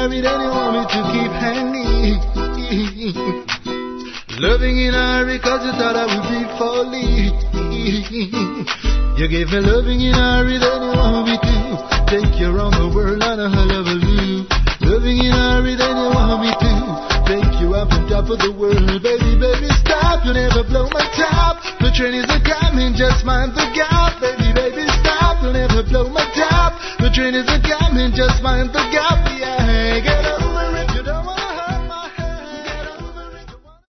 hurry, then you want me to keep hanging. Loving in a hurry, cause you thought I would be falling. You gave me loving in a hurry, then you want me to take you around the world on a hullabaloo. Loving in a hurry, then you want me to take you up on top of the world. Baby, baby, stop, you never blow my top. The train is a coming, just mind the gap. Baby, baby, stop, you never blow my top. The train is a coming, just mind the gap. Yeah, get up.